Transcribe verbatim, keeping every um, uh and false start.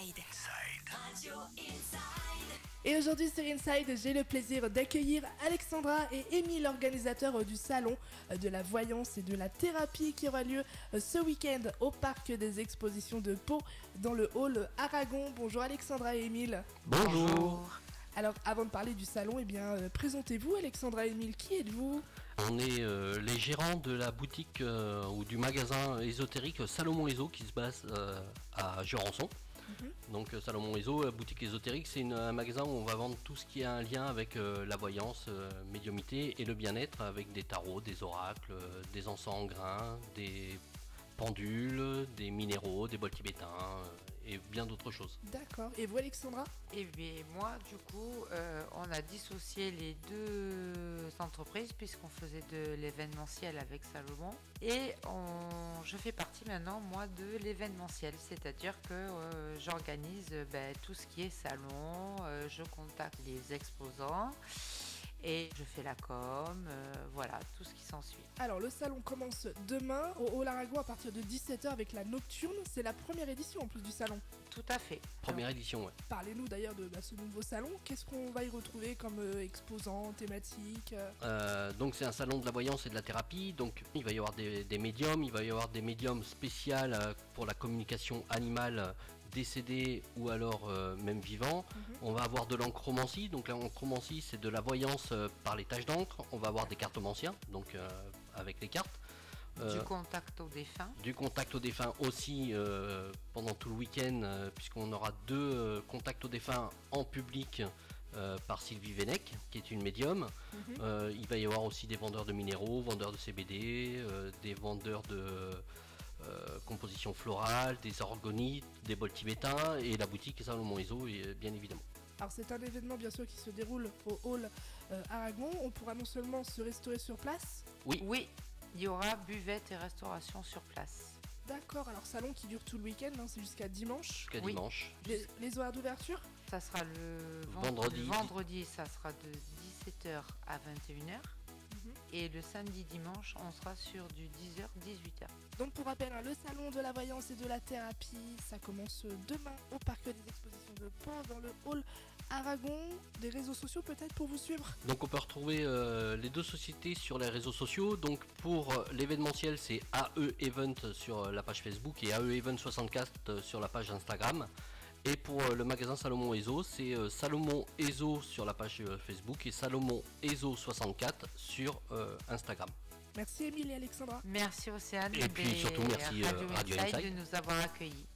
Inside. Inside. Radio Inside. Et aujourd'hui sur Inside, j'ai le plaisir d'accueillir Alexandra et Émile, organisateurs du salon de la voyance et de la thérapie qui aura lieu ce week-end au parc des expositions de Pau dans le hall Aragon. Bonjour Alexandra et Émile. Bonjour. Alors avant de parler du salon, eh bien euh, présentez-vous Alexandra et Émile, qui êtes-vous ? On est euh, les gérants de la boutique euh, ou du magasin ésotérique Salomon Ezo qui se base euh, à Jurançon. Mm-hmm. Donc euh, Salomon Ezo, la boutique ésotérique, c'est une, un magasin où on va vendre tout ce qui a un lien avec euh, la voyance, euh, médiumnité et le bien-être, avec des tarots, des oracles, euh, des encens en grains, des pendules, des minéraux, des bols tibétains euh, et bien d'autres choses. D'accord. Et vous Alexandra ? Et bien moi du coup euh, on a dissocié les deux entreprises puisqu'on faisait de l'événementiel avec Salomon et on, je fais partie maintenant moi de l'événementiel, c'est-à-dire que euh, j'organise ben, tout ce qui est salon, euh, je contacte les exposants et je fais la com, euh, voilà, tout ce qui s'ensuit. Alors le salon commence demain au Hall Aragon à partir de dix-sept heures avec la Nocturne. C'est la première édition en plus du salon. Tout à fait. Première Alors, édition, ouais. Parlez-nous d'ailleurs de bah, ce nouveau salon. Qu'est-ce qu'on va y retrouver comme euh, exposants, thématiques euh... Euh, Donc c'est un salon de la voyance et de la thérapie. Donc il va y avoir des, des médiums, il va y avoir des médiums spéciales euh, pour la communication animale euh, décédés ou alors euh, même vivants. Mm-hmm. On va avoir de l'encromancie. Donc l'encromancie, c'est de la voyance euh, par les taches d'encre. On va avoir des cartomanciens, donc euh, avec les cartes. Euh, du contact aux défunts. Du contact aux défunts aussi euh, pendant tout le week-end, euh, puisqu'on aura deux euh, contacts aux défunts en public euh, par Sylvie Vénec, qui est une médium. Mm-hmm. Euh, il va y avoir aussi des vendeurs de minéraux, vendeurs de C B D, euh, des vendeurs de euh, composition florale, des orgonites, des bols tibétains et la boutique Salomon Ezo, bien évidemment. Alors c'est un événement bien sûr qui se déroule au hall euh, Aragon. On pourra non seulement se restaurer sur place. Oui. Oui. Il y aura buvette et restauration sur place. D'accord, alors salon qui dure tout le week-end, hein, c'est jusqu'à dimanche. Jusqu'à oui. dimanche. Les, les horaires d'ouverture ? Ça sera le vendredi. Le vendredi, ça sera de dix-sept heures à vingt et une heures. Mm-hmm. Et le samedi, dimanche, on sera sur du dix heures à dix-huit heures. Donc pour rappel, hein, le salon de la voyance et de la thérapie, ça commence demain au parc des expositions de Pau dans le hall Aragon. Des réseaux sociaux peut-être pour vous suivre ? Donc on peut retrouver euh, les deux sociétés sur les réseaux sociaux. Donc pour euh, l'événementiel, c'est A E Event sur euh, la page Facebook et A E Event soixante-quatre euh, sur la page Instagram. Et pour euh, le magasin Salomon Ezo, c'est euh, Salomon Ezo sur la page euh, Facebook et Salomon Ezo soixante-quatre sur euh, Instagram. Merci Émile et Alexandra. Merci Océane. Et puis surtout merci Radio, euh, Radio Inside Inside de nous avoir accueillis.